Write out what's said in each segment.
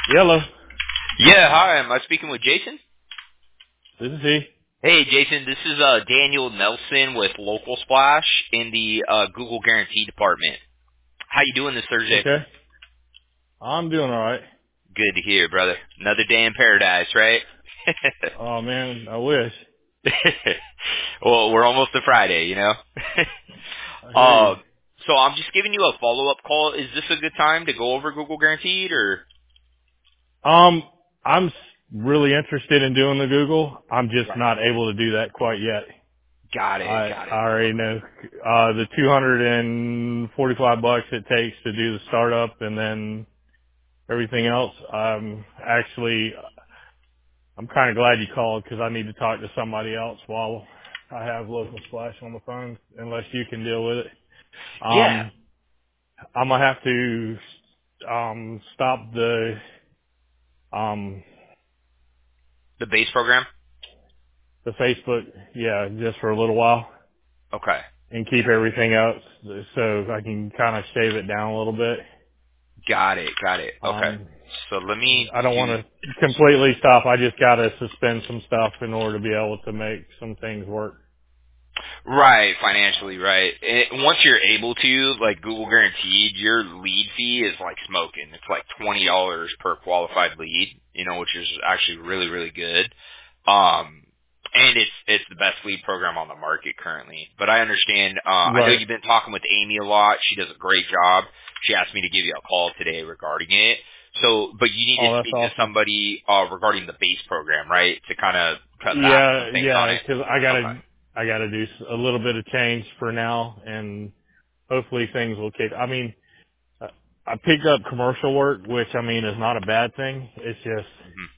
Yellow. Yeah, hi. Am I speaking with Jason? This is he. Hey, Jason. This is Daniel Nelson with Local Splash in the Google Guarantee Department. How you doing this Thursday? Okay. I'm doing all right. Good to hear, brother. Another day in paradise, right? Oh man, I wish. Well, we're almost to Friday, you know. I hear you. So I'm just giving you a follow-up call. Is this a good time to go over Google Guaranteed, or? Um, I'm really interested in doing the Google. I'm just Right. not able to do that quite yet. Got it. I Got it. already Okay. know the $245 it takes to do the startup and then everything else. I'm kind of glad you called because I need to talk to somebody else while I have Local Splash on the phone, unless you can deal with it. Yeah. I'm gonna have to stop um The base program. the Facebook, yeah, just for a little while Okay. and keep everything else so I can kind of shave it down a little bit. Got it. Got it. Okay. Um, So let me I don't want do. to completely stop. I just gotta suspend some stuff in order to be able to make some things work. Right, financially, right. Once you're able to, like Google Guaranteed, your lead fee is like smoking. It's like $20 per qualified lead, you know, which is actually really, really good. And it's the best lead program on the market currently. But I understand. I know Right. you've been talking with Amy a lot. She does a great job. She asked me to give you a call today regarding it. So, but you need to Oh, that's speak to awesome. somebody regarding the base program, right? To kind of cut back some Yeah, things on yeah, it. because Okay. I gotta do a little bit of change for now, and hopefully things will kick. I mean, I picked up commercial work, which I mean is not a bad thing. It's just Mhm.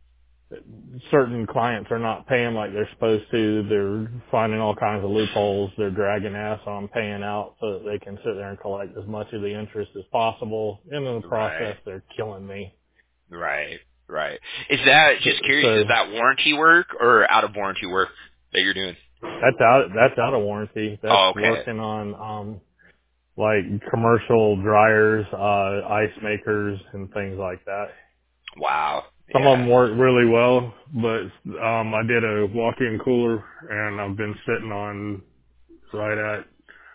certain clients are not paying like they're supposed to. They're finding all kinds of loopholes. They're dragging ass on paying out so that they can sit there and collect as much of the interest as possible. And in the Right. process, they're killing me. Right, right. Is that, So, just curious, so is that warranty work or out of warranty work that you're doing? that's out of warranty. That's Oh, okay. working on like commercial dryers, ice makers, and things like that. Wow. Some of Yeah. them work really well, but I did a walk-in cooler, and I've been sitting on right at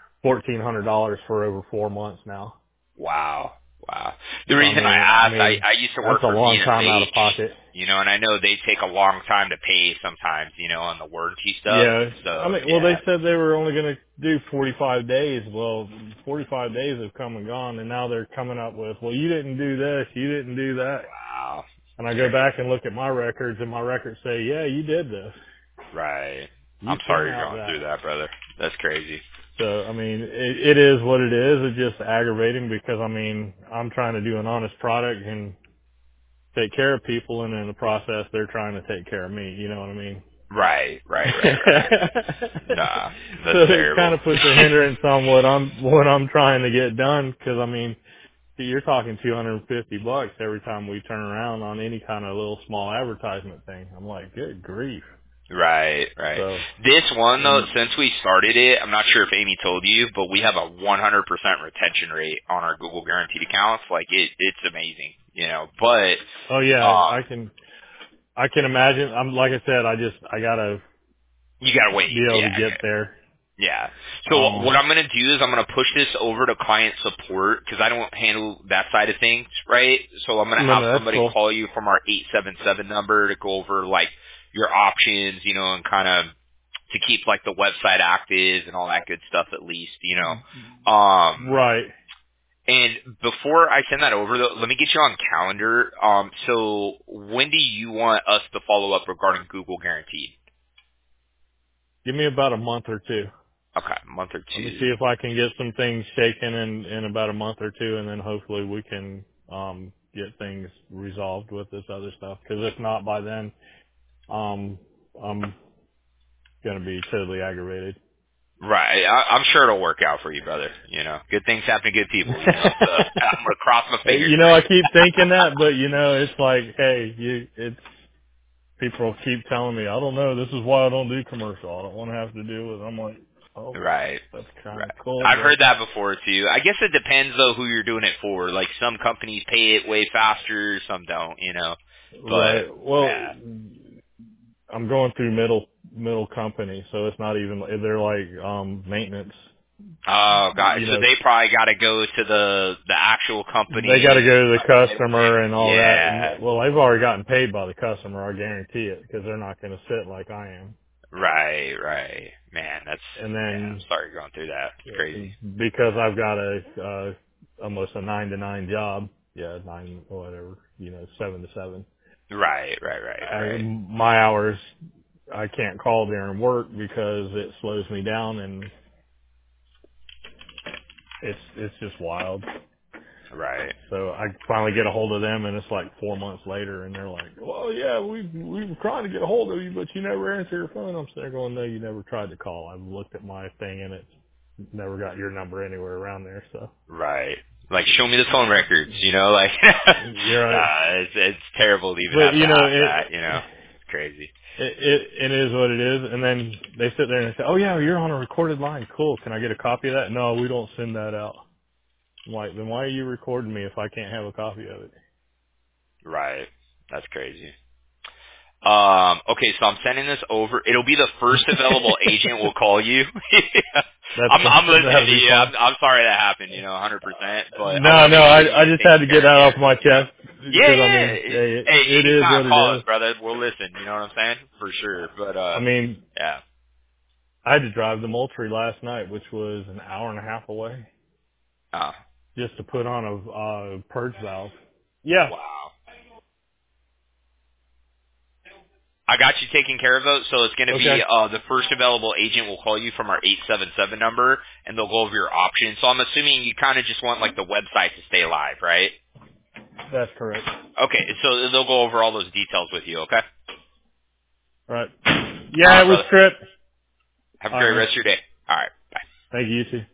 $1,400 for over 4 months now. Wow. Wow. The So I reason I mean, asked, I used to that's work a for long time out of VSH, pocket. you know, and I know they take a long time to pay sometimes, you know, on the warranty stuff. Yeah, I So, mean, well, they yeah. said they were only going to do 45 days. Well, 45 days have come and gone, and now they're coming up with, well, you didn't do this, you didn't do that. Wow. And I go Crazy. back and look at my records, and my records say, yeah, you did this. Right. You I'm sent sorry you're out going that. through that, brother. That's crazy. So, I mean, it is what it is. It's just aggravating because, I mean, I'm trying to do an honest product and take care of people, and in the process, they're trying to take care of me. You know what I mean? Right, right, right, right. Nah, So that's it kind terrible. of puts a hindrance on what I'm trying to get done. Because I mean, you're talking $250 every time we turn around on any kind of little small advertisement thing. I'm like, good grief. Right, right. So, This one though, and since we started it, I'm not sure if Amy told you, but we have a 100% retention rate on our Google guaranteed accounts. Like it's amazing, you know. But oh yeah, um, I can imagine. I'm like I said, I gotta you gotta wait. be able to Yeah, get there. yeah. So Um, what I'm gonna do is I'm gonna push this over to client support because I don't handle that side of things, right? So I'm gonna no, have no, that's somebody cool. call you from our 877 number to go over like your options, you know, and kind of to keep like the website active and all that good stuff at least, you know. Right. And before I send that over though, let me get you on calendar. So when do you want us to follow up regarding Google Guaranteed? Give me about a month or two. Okay, month or Let me see two. if I can get some things shaken in about a month or two, and then hopefully we can get things resolved with this other stuff. Because if not by then, I'm gonna be totally aggravated. Right. I'm sure it'll work out for you, brother. You know, good things happen to good people, you know, so I'm going to cross my fingers You for know, I you. keep thinking that, but you know, it's like, hey, it's people keep telling me, I don't know, this is why I don't do commercial. I don't want to have to deal with it. I'm like, Oh, Right. that's kind of Right. cool, I've but heard that before too. I guess it depends though who you're doing it for. Like some companies pay it way faster, some don't, you know. But right. Well, yeah. I'm going through middle company, so it's not even. They're like maintenance. Oh god. You So know, they probably gotta go to the actual they got to company go to the right away. customer and all that. And Yeah. well, they've already gotten paid by the customer. I guarantee it because they're not going to sit like I am. Right, right. Man, that's And I'm then sorry you're going through that. It's crazy. because I've got almost a 9 to 9 job. Yeah, 9 whatever. 7 to 7. Right, right, right, right. My hours I can't call during work because it slows me down and it's just wild. Right. So I finally get a hold of them and it's like 4 months later and they're like, well, yeah, we were trying to get a hold of you, but you never answer your phone. I'm sitting there going, no, you never tried to call. I've looked at my thing and it's never got your number anywhere around there. So Right. Like show me the phone records, you know, like you're right. it's terrible to even But have to ask that, you know. It's crazy. it is what it is. And then they sit there and say, oh yeah, you're on a recorded line. Cool. Can I get a copy of that? No, we don't send that out. I'm like, then why are you recording me if I can't have a copy of it? Right. That's crazy. Okay, so I'm sending this over. It'll be the first available agent will call you. I'm listening That'd to be you. fun. I'm sorry that happened, you know, 100%. But I No, want to no, make sure you I get just taken had to get care of that off here. my You know. chest Yeah, because I yeah. mean, hey, Hey, it is anytime, what it call us, is. brother. We'll listen. You know what I'm saying? For sure. But I mean, yeah. I had to drive to Moultrie last night, which was an hour and a half away, Oh, just to put on a purge valve. Yeah. wow. I got you taken care of, though, so it's going to be Okay. the first available agent will call you from our 877 number, and they'll go over your options. So I'm assuming you kind of just want, like, the website to stay live, right? That's correct. Okay, so they'll go over all those details with you, okay? All right. All Yeah, right, it was brother. Trip. Have a All right, great man. rest of your day. All right, bye. Thank you. You too.